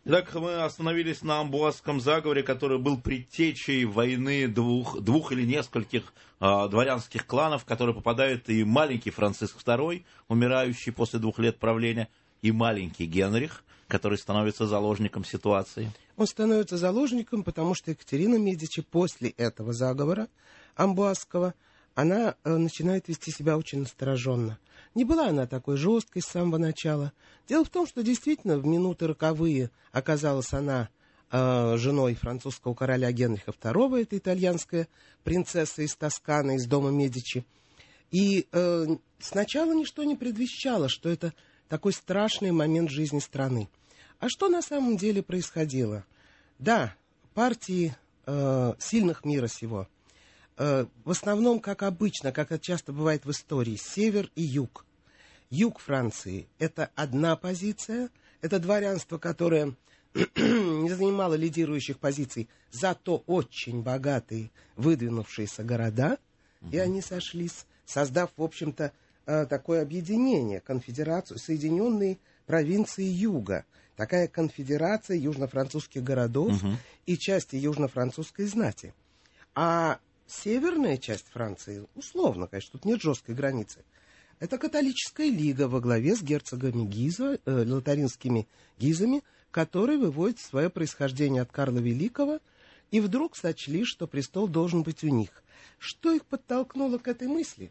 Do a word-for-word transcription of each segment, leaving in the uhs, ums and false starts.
Итак, мы остановились на Амбуазском заговоре, который был предтечей войны двух, двух или нескольких э, дворянских кланов, в которые попадают и маленький Франциск второй, умирающий после двух лет правления, и маленький Генрих, который становится заложником ситуации. Он становится заложником, потому что Екатерина Медичи после этого заговора Амбуазского, она э, начинает вести себя очень настороженно. Не была она такой жесткой с самого начала. Дело в том, что действительно в минуты роковые оказалась она э, женой французского короля Генриха второго, это итальянская принцесса из Тосканы, из дома Медичи. И э, сначала ничто не предвещало, что это такой страшный момент жизни страны. А что на самом деле происходило? Да, партии э, сильных мира сего, э, в основном, как обычно, как это часто бывает в истории, север и юг. Юг Франции – это одна позиция, это дворянство, которое не занимало лидирующих позиций, зато очень богатые, выдвинувшиеся города, mm-hmm. и они сошлись, создав, в общем-то, э, такое объединение, конфедерацию, Соединенные провинции Юга. Такая конфедерация южно-французских городов угу. и части южно-французской знати. А северная часть Франции, условно, конечно, тут нет жесткой границы, это католическая лига во главе с герцогами Гиза, э, лотаринскими Гизами, которые выводят свое происхождение от Карла Великого и вдруг сочли, что престол должен быть у них. Что их подтолкнуло к этой мысли?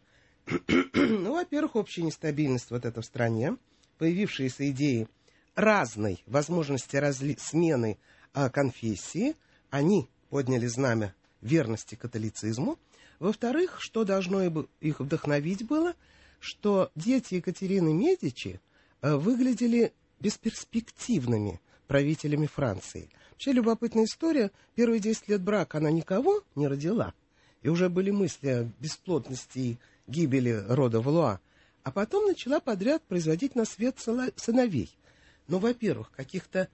Ну, во-первых, общая нестабильность вот эта в стране, появившиеся идеи разной возможности разли... смены а, конфессии, они подняли знамя верности католицизму. Во-вторых, что должно их вдохновить было, что дети Екатерины Медичи а, выглядели бесперспективными правителями Франции. Вообще любопытная история. Первые десять лет брака она никого не родила. И уже были мысли о бесплодности и гибели рода Валуа. А потом начала подряд производить на свет сыновей. Ну, во-первых, каких-то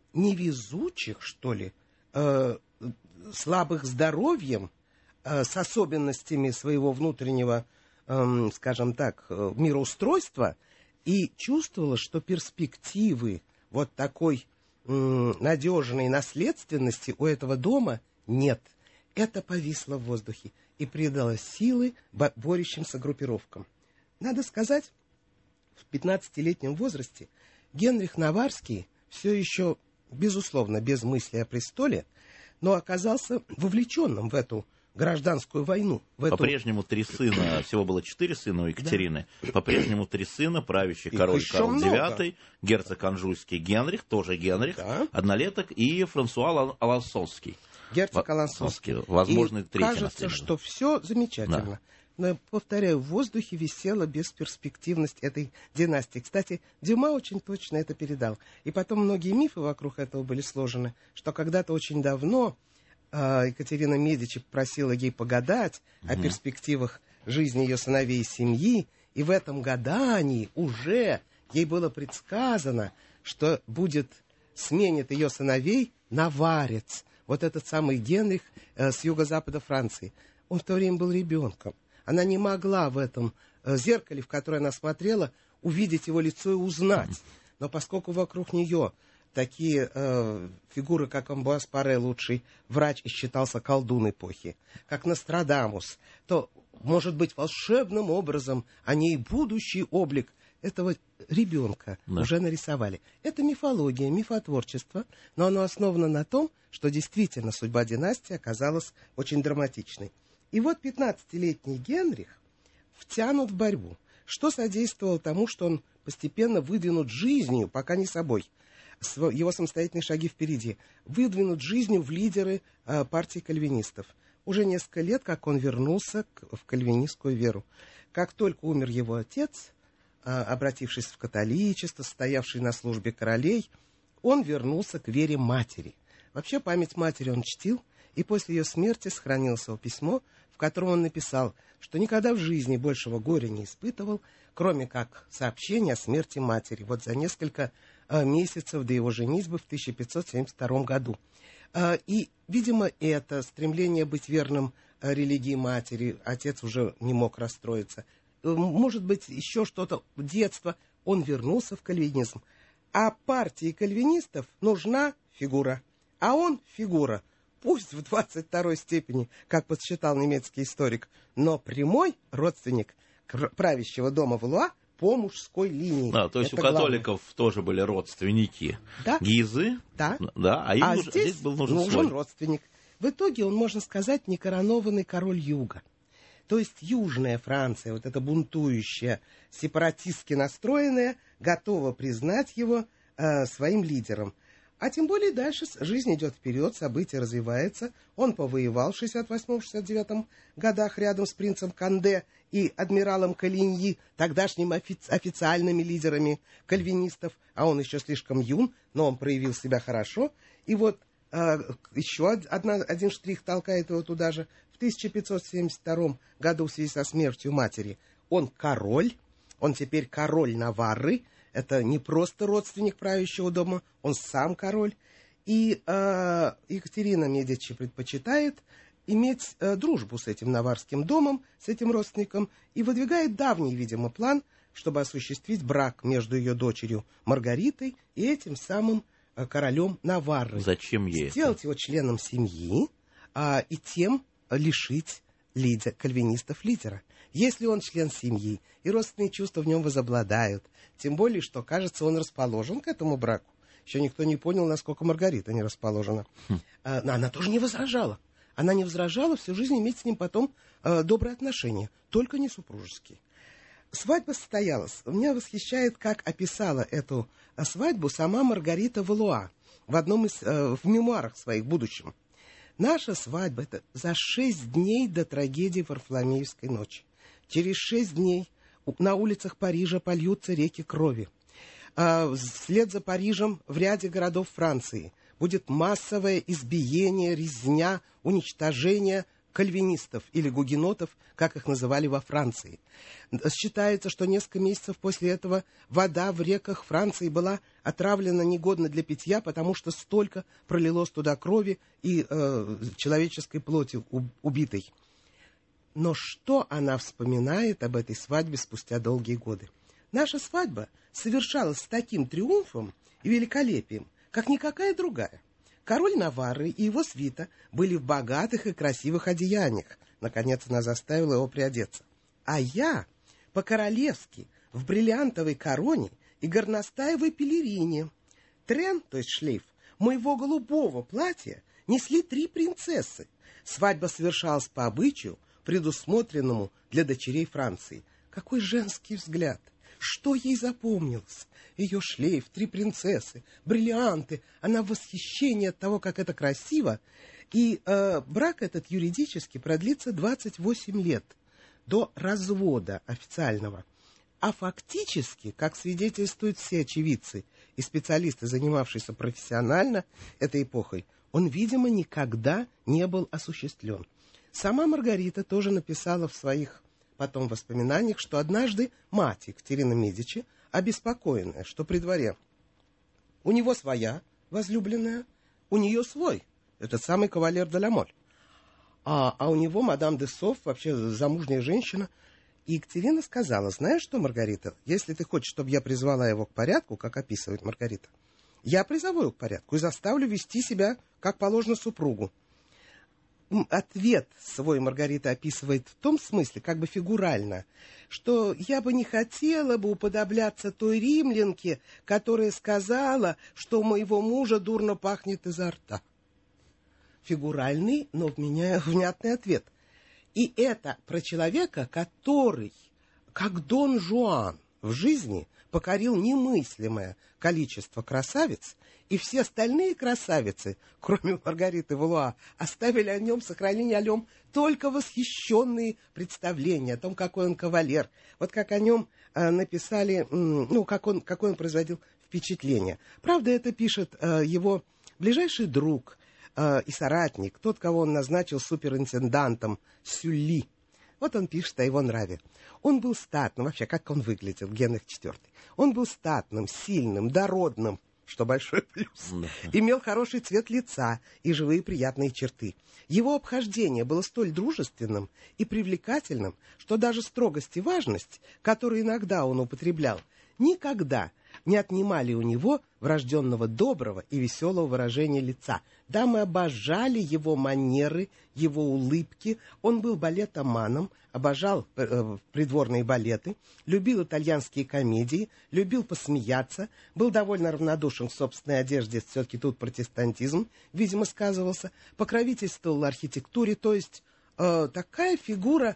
невезучих, что ли, э, слабых здоровьем, э, с особенностями своего внутреннего, э, скажем так, мироустройства, и чувствовала, что перспективы вот такой э, надежной наследственности у этого дома нет. Это повисло в воздухе и придало силы борющимся группировкам. Надо сказать, в пятнадцатилетнем возрасте Генрих Наварский все еще, безусловно, без мысли о престоле, но оказался вовлеченным в эту гражданскую войну. В эту... По-прежнему три сына, всего было четыре сына у Екатерины, да. По-прежнему три сына, правящий и король Карл девятый, много. Герцог Анжуйский Генрих, тоже Генрих, да. Однолеток, и Франсуа Алансонский. Герцог Алансонский. Возможно, третий кажется, наследник. что все замечательно. Да. Но, повторяю, в воздухе висела бесперспективность этой династии. Кстати, Дюма очень точно это передал. И потом многие мифы вокруг этого были сложены, что когда-то очень давно э, Екатерина Медичи просила ей погадать угу. о перспективах жизни ее сыновей и семьи, и в этом гадании уже ей было предсказано, что будет сменит ее сыновей наварец, вот этот самый Генрих э, с юго-запада Франции. Он в то время был ребенком. Она не могла в этом э, зеркале, в которое она смотрела, увидеть его лицо и узнать. Но поскольку вокруг нее такие э, фигуры, как Амбуаз Паре, лучший врач и считался колдун эпохи, как Нострадамус, то, может быть, волшебным образом они и будущий облик этого ребенка да. уже нарисовали. Это мифология, мифотворчество, но оно основано на том, что действительно судьба династии оказалась очень драматичной. И вот пятнадцатилетний Генрих втянут в борьбу, что содействовало тому, что он постепенно выдвинут жизнью, пока не собой, его самостоятельные шаги впереди, выдвинут жизнью в лидеры э, партии кальвинистов. Уже несколько лет, как он вернулся к, в кальвинистскую веру. Как только умер его отец, э, обратившись в католичество, стоявший на службе королей, он вернулся к вере матери. Вообще память матери он чтил, и после ее смерти сохранилось его письмо, в котором он написал, что никогда в жизни большего горя не испытывал, кроме как сообщения о смерти матери, вот за несколько а, месяцев до его женитьбы в тысяча пятьсот семьдесят втором году. А, и, видимо, это стремление быть верным а, религии матери, отец уже не мог расстроиться. Может быть, еще что-то, детство, он вернулся в кальвинизм. А партии кальвинистов нужна фигура. А он фигура. Пусть в двадцать второй степени, как подсчитал немецкий историк, но прямой родственник правящего дома Валуа по мужской линии. Да, то есть это у католиков главное. Тоже были родственники. Да. Гизы. Да. Да, а им а нужен, здесь, здесь был нужен, нужен свой. родственник. В итоге он, можно сказать, некоронованный король Юга. То есть Южная Франция, вот эта бунтующая, сепаратистски настроенная, готова признать его э, своим лидером. А тем более дальше жизнь идет вперед, события развиваются. Он повоевал в шестьдесят восьмом — шестьдесят девятом годах рядом с принцем Канде и адмиралом Калиньи, тогдашними офици- официальными лидерами кальвинистов. А он еще слишком юн, но он проявил себя хорошо. И вот э, еще одна, один штрих толкает его туда же. В тысяча пятьсот семьдесят втором году в связи со смертью матери он король, он теперь король Наварры. Это не просто родственник правящего дома, он сам король. И э, Екатерина Медичи предпочитает иметь э, дружбу с этим наварским домом, с этим родственником, и выдвигает давний, видимо, план, чтобы осуществить брак между ее дочерью Маргаритой и этим самым э, королем Наварры. Зачем ей Сделать это? его членом семьи э, и тем лишить лидер, кальвинистов лидера. Если он член семьи, и родственные чувства в нем возобладают, тем более, что, кажется, он расположен к этому браку. Еще никто не понял, насколько Маргарита не расположена. Хм. А, она тоже не возражала. Она не возражала всю жизнь иметь с ним потом а, добрые отношения, только не супружеские. Свадьба состоялась. Меня восхищает, как описала эту свадьбу сама Маргарита Валуа в одном из а, в мемуарах своих в будущем. Наша свадьба — это за шесть дней до трагедии Варфоломеевской ночи. Через шесть дней на улицах Парижа польются реки крови. А вслед за Парижем в ряде городов Франции будет массовое избиение, резня, уничтожение кальвинистов или гугенотов, как их называли во Франции. Считается, что несколько месяцев после этого вода в реках Франции была отравлена негодна для питья, потому что столько пролилось туда крови и э, человеческой плоти убитой. Но что она вспоминает об этой свадьбе спустя долгие годы? Наша свадьба совершалась с таким триумфом и великолепием, как никакая другая. Король Наварры и его свита были в богатых и красивых одеяниях. Наконец она заставила его приодеться. А я по-королевски в бриллиантовой короне и горностаевой пелерине. Трен, то есть шлейф, моего голубого платья несли три принцессы. Свадьба совершалась по обычаю, предусмотренному для дочерей Франции. Какой женский взгляд! Что ей запомнилось? Ее шлейф, три принцессы, бриллианты. Она в восхищении от того, как это красиво. И э, брак этот юридически продлится двадцать восемь лет до развода официального. А фактически, как свидетельствуют все очевидцы и специалисты, занимавшиеся профессионально этой эпохой, он, видимо, никогда не был осуществлен. Сама Маргарита тоже написала в своих потом воспоминаниях, что однажды мать Екатерина Медичи, обеспокоенная, что при дворе у него своя возлюбленная, у нее свой, этот самый кавалер де ла Моль, а, а у него мадам де Соф, вообще замужняя женщина. И Екатерина сказала: знаешь что, Маргарита, если ты хочешь, чтобы я призвала его к порядку, как описывает Маргарита, я призову его к порядку и заставлю вести себя, как положено, супругу. Ответ свой Маргарита описывает в том смысле, как бы фигурально, что я бы не хотела бы уподобляться той римлянке, которая сказала, что у моего мужа дурно пахнет изо рта. Фигуральный, но внятный ответ. И это про человека, который, как Дон Жуан, в жизни покорил немыслимое количество красавиц, и все остальные красавицы, кроме Маргариты Валуа, оставили о нем, сохранили о нем только восхищенные представления о том, какой он кавалер. Вот как о нем э, написали, ну, как он, какое он производил впечатление. Правда, это пишет э, его ближайший друг э, и соратник, тот, кого он назначил суперинтендантом, Сюлли. Вот он пишет о его нраве. Он был статным, вообще, как он выглядел, Генрих четвёртый. Он был статным, сильным, дородным, что большой плюс. Да. Имел хороший цвет лица и живые приятные черты. Его обхождение было столь дружественным и привлекательным, что даже строгость и важность, которую иногда он употреблял, никогда не отнимали у него врожденного доброго и веселого выражения лица. Дамы обожали его манеры, его улыбки. Он был балетоманом, обожал э, придворные балеты, любил итальянские комедии, любил посмеяться, был довольно равнодушен к собственной одежде, все-таки тут протестантизм, видимо, сказывался, покровительствовал архитектуре, то есть э, такая фигура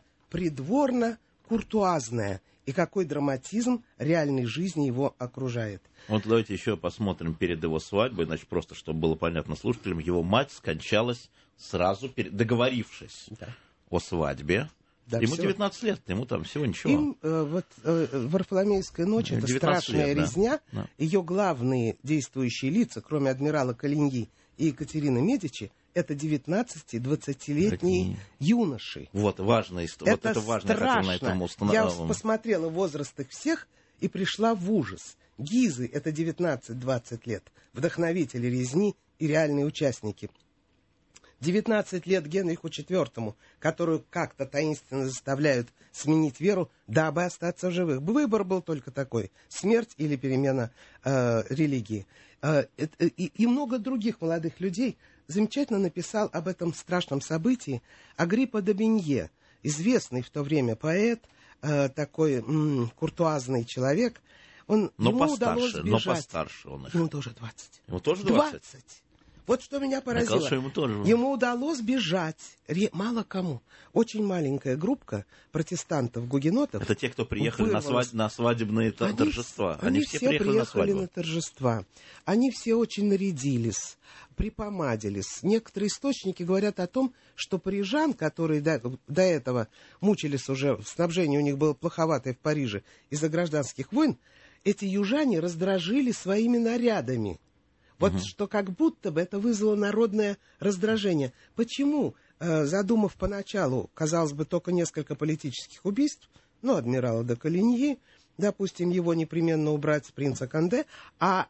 придворно-куртуазная. И какой драматизм реальной жизни его окружает. Вот давайте еще посмотрим перед его свадьбой, значит, просто чтобы было понятно слушателям, его мать скончалась сразу, перед, договорившись да. о свадьбе. Да, ему все. девятнадцать лет, ему там всего ничего. Им э, вот э, Варфоломеевская ночь, это страшная лет, резня. Да. Да. Ее главные действующие лица, кроме адмирала Калиньи и Екатерины Медичи, это девятнадцати-двадцатилетние юноши. Вот, важная история. Это, вот это важно, страшно. На этом установ... Я посмотрела возраст их всех и пришла в ужас. Гизы — это девятнадцать-двадцать лет. Вдохновители резни и реальные участники. девятнадцать лет Генриху четвёртому, которую как-то таинственно заставляют сменить веру, дабы остаться в живых. Выбор был только такой: смерть или перемена э, религии. Э, э, и, и много других молодых людей замечательно написал об этом страшном событии Агриппа d'Aubigné, известный в то время поэт, э, такой м, куртуазный человек. Он, но ему постарше, удалось бежать. Но постарше он. Ему тоже двадцать. Ему тоже двадцать? двадцать. Вот что меня поразило. Казалось, что ему, тоже... ему удалось бежать. Ре... Мало кому. Очень маленькая группка протестантов-гугенотов. Это те, кто приехали на, свадь... на свадебные они, торжества. Они, они все, все приехали, приехали на, на торжества. Они все очень нарядились, припомадились. Некоторые источники говорят о том, что парижан, которые до, до этого мучились уже, снабжение у них было плоховатое в Париже из-за гражданских войн, эти южане раздражили своими нарядами. Вот угу. что как будто бы это вызвало народное раздражение. Почему, э, задумав поначалу, казалось бы, только несколько политических убийств, ну, адмирала де Калиньи, допустим, его непременно убрать с принца Конде, а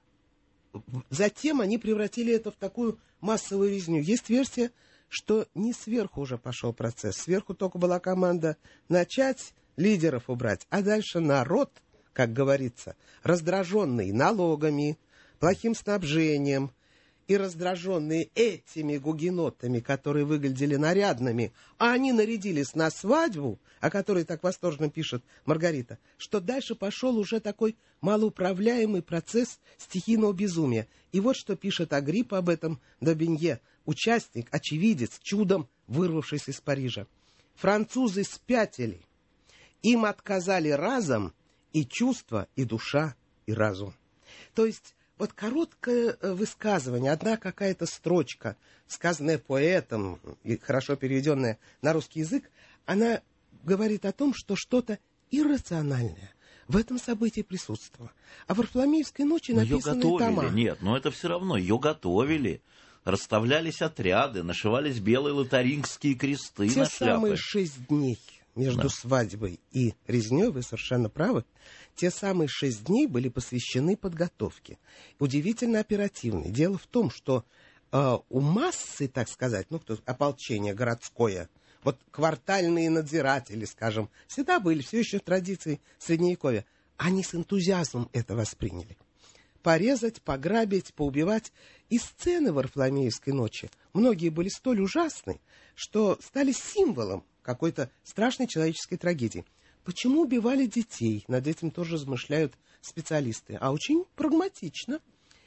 затем они превратили это в такую массовую резню. Есть версия, что не сверху уже пошел процесс. Сверху только была команда начать лидеров убрать, а дальше народ, как говорится, раздраженный налогами, плохим снабжением и раздраженные этими гугенотами, которые выглядели нарядными, а они нарядились на свадьбу, о которой так восторженно пишет Маргарита, что дальше пошел уже такой малоуправляемый процесс стихийного безумия. И вот что пишет Агриппа об этом d'Aubigné, участник, очевидец, чудом вырвавшись из Парижа. Французы спятили, им отказали разом и чувства, и душа, и разум. То есть вот короткое высказывание, одна какая-то строчка, сказанная поэтом и хорошо переведенная на русский язык, она говорит о том, что что-то иррациональное в этом событии присутствовало. А в Варфоломеевской ночи написаны тома. Нет, но это все равно, ее готовили. Расставлялись отряды, нашивались белые лотарингские кресты Те на шляпы. самые шесть дней между да. свадьбой и резнёй, вы совершенно правы, те самые шесть дней были посвящены подготовке. Удивительно оперативной. Дело в том, что э, у массы, так сказать, ну, кто, ополчение городское, вот квартальные надзиратели, скажем, всегда были, все еще традиции Средневековья, они с энтузиазмом это восприняли. Порезать, пограбить, поубивать. И сцены Варфоломеевской ночи многие были столь ужасны, что стали символом какой-то страшной человеческой трагедии. Почему убивали детей? Над этим тоже размышляют специалисты. А очень прагматично.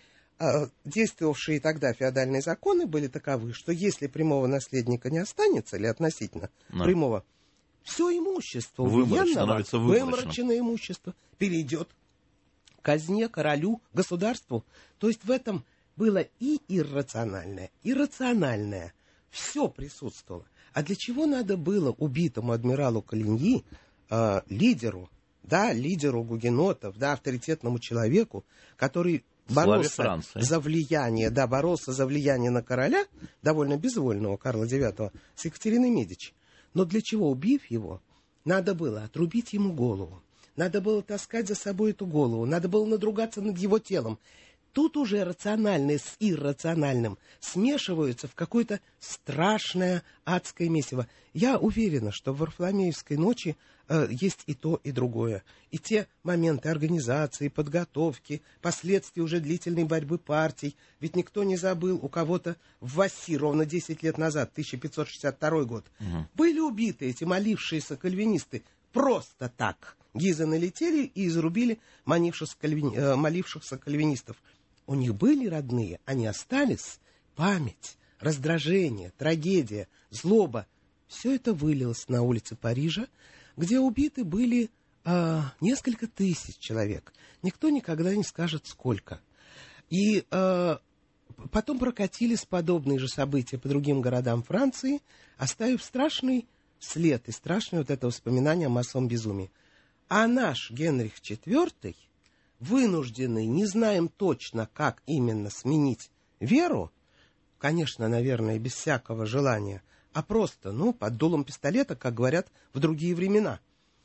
Действовавшие тогда феодальные законы были таковы, что если прямого наследника не останется, или относительно да. прямого, все имущество вымороченное, вымороченное имущество перейдет к казне, королю, государству. То есть в этом было и иррациональное, и рациональное. Все присутствовало. А для чего надо было убитому адмиралу Калиньи, э, лидеру, да, лидеру гугенотов, да, авторитетному человеку, который боролся за влияние, да, боролся за влияние на короля, довольно безвольного Карла девятого, с Екатериной Медичи. Но для чего, убив его, надо было отрубить ему голову, надо было таскать за собой эту голову, надо было надругаться над его телом. Тут уже рациональное с иррациональным смешиваются в какое-то страшное адское месиво. Я уверена, что в Варфоломеевской ночи э, есть и то, и другое. И те моменты организации, подготовки, последствия уже длительной борьбы партий. Ведь никто не забыл, у кого-то в Васси ровно десять лет назад, тысяча пятьсот шестьдесят второй год, угу. были убиты эти молившиеся кальвинисты просто так. Гизы налетели и изрубили молившихся, кальвини... э, молившихся кальвинистов. У них были родные, они остались. Память, раздражение, трагедия, злоба. Все это вылилось на улицы Парижа, где убиты были э, несколько тысяч человек. Никто никогда не скажет, сколько. И э, потом прокатились подобные же события по другим городам Франции, оставив страшный след и страшное вот это воспоминание о массовом безумии. А наш Генрих четвёртый, вынужденный, не знаем точно, как именно сменить веру, конечно, наверное, без всякого желания, а просто, ну, под дулом пистолета, как говорят в другие времена,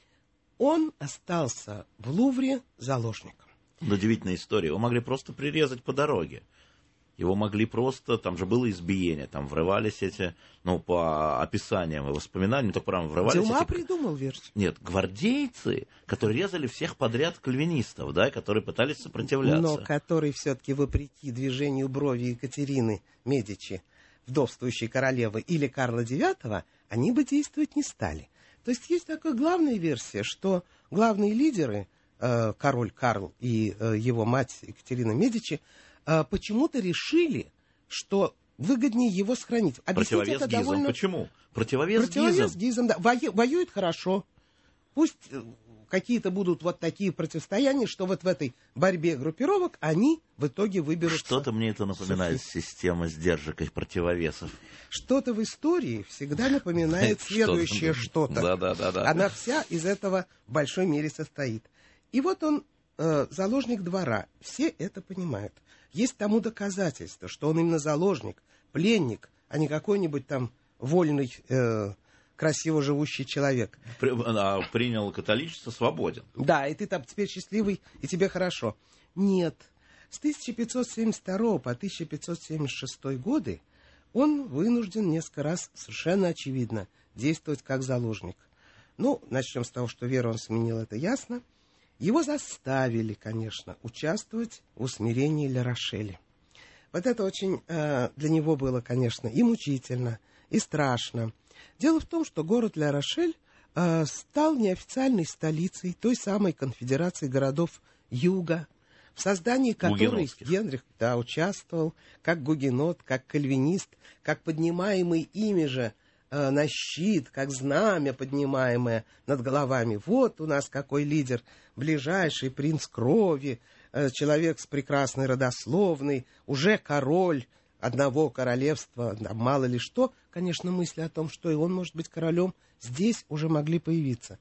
он остался в Лувре заложником. Удивительная история. Его могли просто прирезать по дороге. Его могли просто, там же было избиение, там врывались эти, ну, по описаниям и воспоминаниям, только прям врывались Дюма эти... придумал версию. Нет, гвардейцы, которые резали всех подряд кальвинистов, да, которые пытались сопротивляться. Но которые все-таки, вопреки движению брови Екатерины Медичи, вдовствующей королевы, или Карла девятого, они бы действовать не стали. То есть есть такая главная версия, что главные лидеры, э, король Карл и э, его мать Екатерина Медичи, почему-то решили, что выгоднее его сохранить. Объяснить Противовес это гизам. Довольно... Почему? Противовес, Противовес гизам. гизам, да. Вою... Воюет хорошо. Пусть какие-то будут вот такие противостояния, что вот в этой борьбе группировок они в итоге выберут... Что-то мне это напоминает система сдержек и противовесов. Что-то в истории всегда напоминает следующее что-то. Да, да, да, да. Она вся из этого в большой мере состоит. И вот он э, заложник двора. Все это понимают. Есть тому доказательство, что он именно заложник, пленник, а не какой-нибудь там вольный, э, красиво живущий человек. При, а, принял католичество, свободен. Да, и ты там теперь счастливый, и тебе хорошо. Нет. С тысяча пятьсот семьдесят второго по тысяча пятьсот семьдесят шестой годы он вынужден несколько раз, совершенно очевидно, действовать как заложник. Ну, начнем с того, что веру он сменил, это ясно. Его заставили, конечно, участвовать в усмирении Ля-Рошеля. Вот это очень э, для него было, конечно, и мучительно, и страшно. Дело в том, что город Ля-Рошель э, стал неофициальной столицей той самой конфедерации городов Юга, в создании которой Генрих да, участвовал как гугенот, как кальвинист, как поднимаемый ими же э, на щит, как знамя, поднимаемое над головами. Вот у нас какой лидер, ближайший принц крови, э, человек с прекрасной родословной, уже король одного королевства, да, мало ли что. Конечно, мысли о том, что и он может быть королем, здесь уже могли появиться.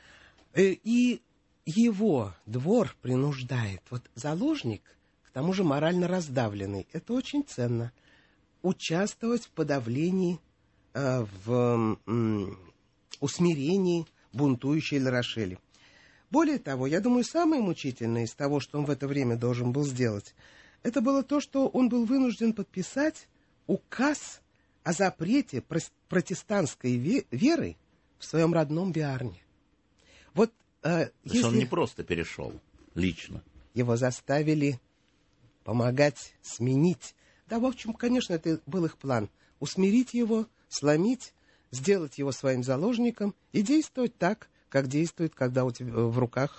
Э, и его двор принуждает. Вот заложник, к тому же морально раздавленный, это очень ценно. Участвовать в подавлении, э, в э, усмирении бунтующей Ля-Рошели. Более того, я думаю, самое мучительное из того, что он в это время должен был сделать, это было то, что он был вынужден подписать указ о запрете протестантской веры в своем родном Биарне. Вот То есть он не просто перешел лично. Его заставили помогать, сменить. Да, в общем, конечно, это был их план. Усмирить его, сломить, сделать его своим заложником и действовать так, как действует, когда у тебя в руках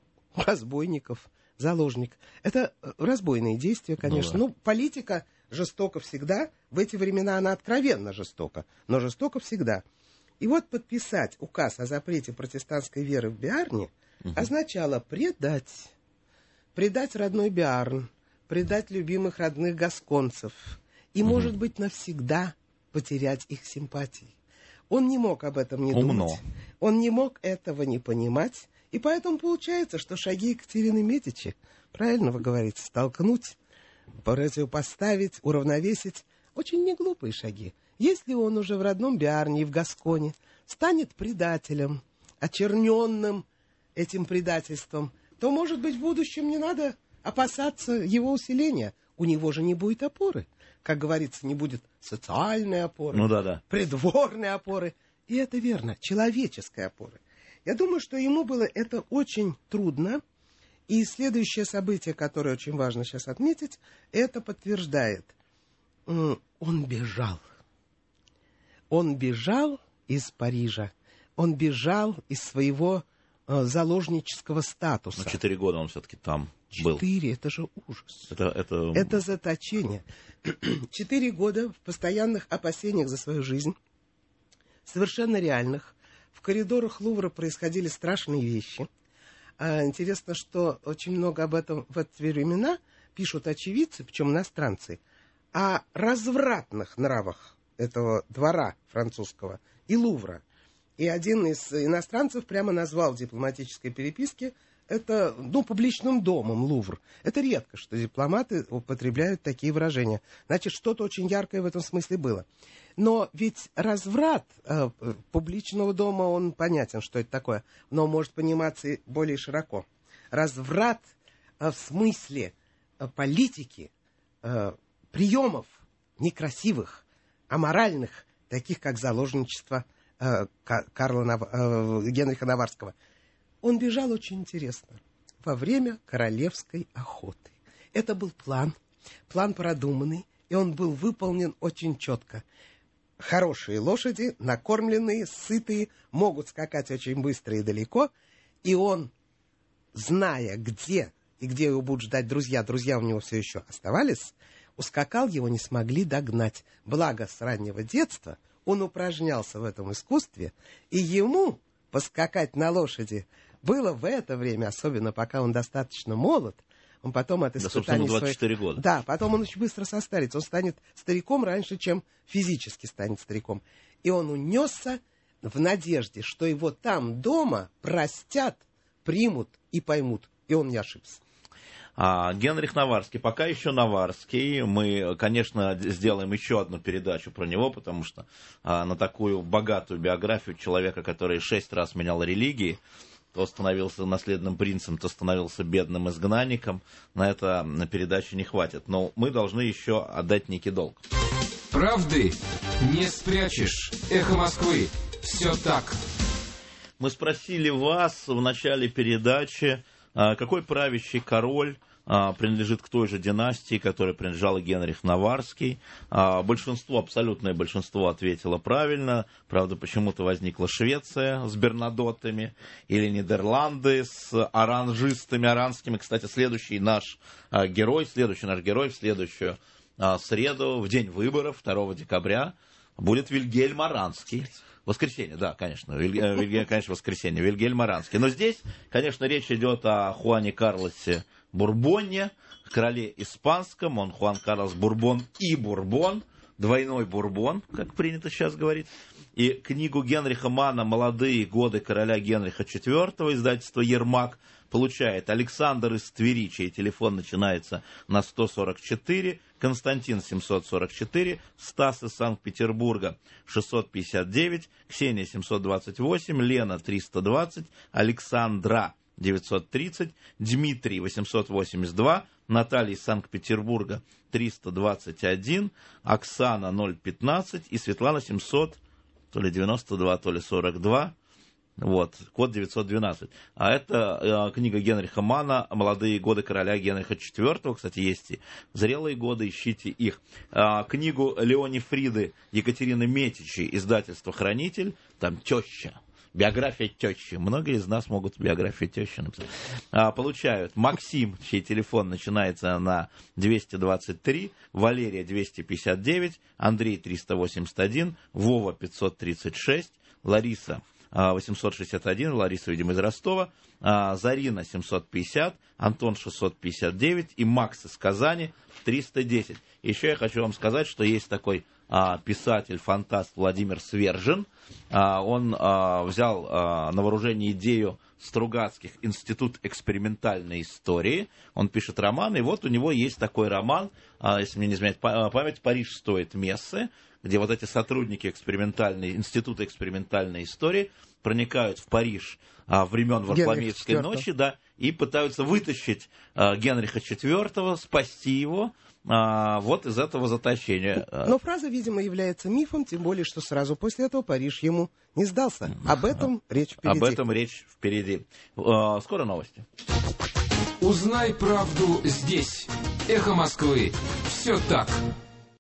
разбойников заложник. Это разбойные действия, конечно. Ну, да. Ну, политика жестока всегда. В эти времена она откровенно жестока, но жестока всегда. И вот подписать указ о запрете протестантской веры в Биарне угу. означало предать. Предать родной Биарн, предать любимых родных гасконцев. И, угу. может быть, навсегда потерять их симпатии. Он не мог об этом не Умно. думать. Он не мог этого не понимать. И поэтому получается, что шаги Екатерины Медичи, правильно вы говорите, столкнуть, противопоставить, уравновесить, очень неглупые шаги. Если он уже в родном Биарне и в Гасконе станет предателем, очерненным этим предательством, то, может быть, в будущем не надо опасаться его усиления. У него же не будет опоры. Как говорится, не будет социальной опоры, ну, да, да. придворной опоры. И это верно, человеческой опоры. Я думаю, что ему было это очень трудно. И следующее событие, которое очень важно сейчас отметить, это подтверждает. Он бежал. Он бежал из Парижа. Он бежал из своего э, заложнического статуса. Но четыре года он все-таки там был. Четыре, это же ужас. Это, это... это заточение. Четыре года в постоянных опасениях за свою жизнь, совершенно реальных. В коридорах Лувра происходили страшные вещи. А интересно, что очень много об этом в эти времена пишут очевидцы, причем иностранцы, о развратных нравах этого двора французского и Лувра. И один из иностранцев прямо назвал в дипломатической переписке это, ну, публичным домом Лувр. Это редко, что дипломаты употребляют такие выражения. Значит, что-то очень яркое в этом смысле было. Но ведь разврат э, публичного дома, он понятен, что это такое, но может пониматься и более широко. Разврат э, в смысле э, политики, э, приемов некрасивых, аморальных, таких как заложничество э, Карла Нав... э, Генриха Наварского. Он бежал очень интересно во время королевской охоты. Это был план, план продуманный, и он был выполнен очень четко. Хорошие лошади, накормленные, сытые, могут скакать очень быстро и далеко, и он, зная, где и где его будут ждать друзья, друзья у него все еще оставались, ускакал, его не смогли догнать. Благо, с раннего детства он упражнялся в этом искусстве, и ему поскакать на лошади было в это время, особенно пока он достаточно молод, он потом от испытаний... Да, двадцать четыре своих... года. Да, потом он очень быстро состарится. Он станет стариком раньше, чем физически станет стариком. И он унесся в надежде, что его там дома простят, примут и поймут. И он не ошибся. А, Генрих Наварский, пока еще Наварский. Мы, конечно, сделаем еще одну передачу про него, потому что а, на такую богатую биографию человека, который шесть раз менял религии, то становился наследным принцем, то становился бедным изгнанником. На это на передачу не хватит. Но мы должны еще отдать некий долг. Правды не спрячешь. Эхо Москвы. Все так. Мы спросили вас в начале передачи, какой правящий король принадлежит к той же династии, которой принадлежал Генрих Наварский. Большинство, абсолютное большинство ответило правильно. Правда, почему-то возникла Швеция с Бернадотами или Нидерланды с оранжистами, оранскими. Кстати, следующий наш герой, следующий наш герой в следующую среду, в день выборов, второго декабря, будет Вильгельм Оранский. Воскресенье, да, конечно, Вильгельм, конечно, воскресенье, Вильгельм Оранский. Но здесь, конечно, речь идет о Хуане Карлосе Бурбоне, короле испанском. Он Хуан Карлос Бурбон и Бурбон, двойной Бурбон, как принято сейчас говорить. И книгу Генриха Манна «Молодые годы короля Генриха четвёртого», издательство «Ермак», получает Александр из Твери, чей телефон начинается на сто сорок четыре, Константин семьсот сорок четыре, Стас из Санкт-Петербурга шестьсот пятьдесят девять, Ксения семьсот двадцать восемь, Лена триста двадцать, Александра девятьсот тридцать, Дмитрий восемьсот восемьдесят два, Наталья из Санкт-Петербурга триста двадцать один, Оксана ноль пятнадцать и Светлана семьсот, то ли девяносто два, то ли сорок два. Вот, код девятьсот двенадцать. А это э, книга Генриха Манна «Молодые годы короля Генриха четвёртого». Кстати, есть и зрелые годы, ищите их. Э, книгу Леони Фриды Екатерины Метичи, издательство «Хранитель». Там теща, биография тещи. Многие из нас могут биографию тещи написать. А, получают Максим, чей телефон начинается на двести двадцать три, Валерия двести пятьдесят девять, Андрей триста восемьдесят один, Вова пятьсот тридцать шесть, Лариса восемьсот шестьдесят один, Лариса, видимо, из Ростова, Зарина семьсот пятьдесят, Антон шестьсот пятьдесят девять и Макс из Казани триста десять. Еще я хочу вам сказать, что есть такой писатель-фантаст Владимир Свержин. Он взял на вооружение идею Стругацких «Институт экспериментальной истории». Он пишет роман, и вот у него есть такой роман, если мне не изменяет память, «Париж стоит мессы», где вот эти сотрудники экспериментальной, Института экспериментальной истории проникают в Париж а, времен Варфоломеевской ночи, да, и пытаются вытащить э, Генриха четвёртого, спасти его э, вот из этого заточения. Но фраза, видимо, является мифом, тем более, что сразу после этого Париж ему не сдался. Об этом речь впереди. Об этом речь впереди. Э, скоро новости. Узнай правду здесь. Эхо Москвы. Все так.